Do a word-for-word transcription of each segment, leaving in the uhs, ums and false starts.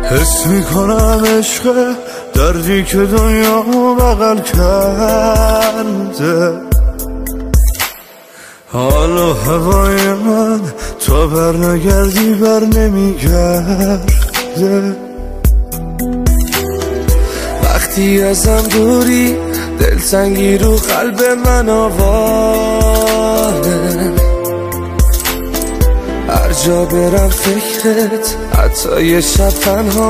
حس میکنم عشق دردی که دنیا بغل کرده. حالا هوای من تا بر نگردی بر نمیگرده. وقتی ازم دوری دلتنگی رو قلب من آواره. هر جا برم فکرت حتی یه شب تنهام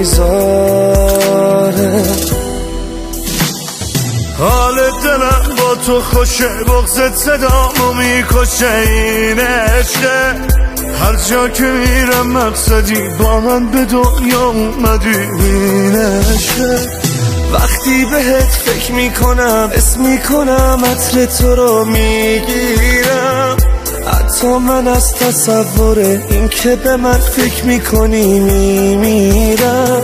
نمیذاره. حال دلم با تو خوشه، بغضت صدامو میکشه. این عشقه هر جا که میرم مقصدی، با من به دنیا اومدی. این عشقه وقتی بهت فکر میکنم اسم میکنم عطر تو رو میگیرم. حتی من از تصور این که به من فکر میکنی میمیرم.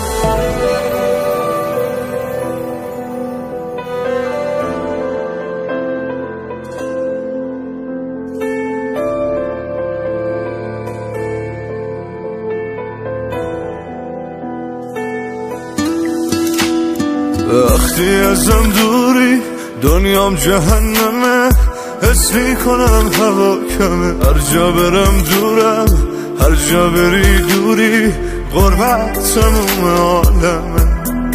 وقتی ازم دوری دنیام جهنمه. حس میکنم هوا کمه، هر جا برم دورم، هر جا بری دوری. غربت تموم عالمه.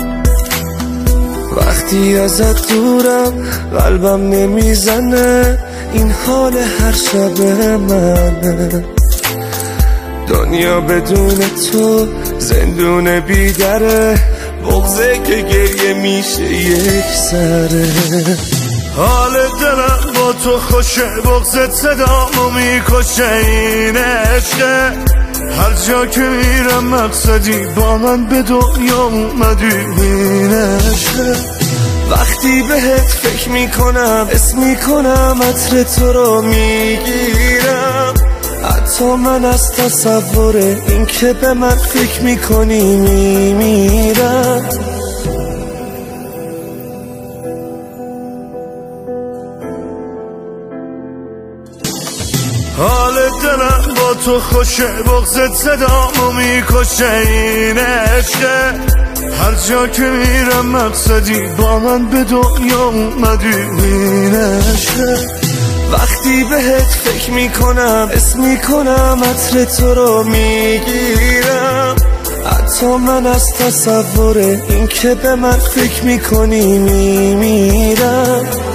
وقتی ازت دورم قلبم نمیزنه، این حال هر شب منه. دنیا بدون تو زندون بیدره، بغضه که گریه میشه یک سره. حال دلم با تو خوشه، بغضت صدامو میکشه. این عشقه هر جا که میرم مقصدی، با من به دنیا اومدی. این عشقه وقتی بهت فکر میکنم اسم میکنم عطر تو رو میگیرم. حتی من از تصور این که به من فکر میکنی میمیرم. حال دلم با تو خوشه، بغضت صدامو میکشه. این عشقه هر جا که میرم مقصدی، با من به دنیا اومدی. این عشقه وقتی بهت فکر میکنم اسم میکنم عطر تو رو میگیرم. حتی من از تصور این که به من فکر میکنی میمیرم.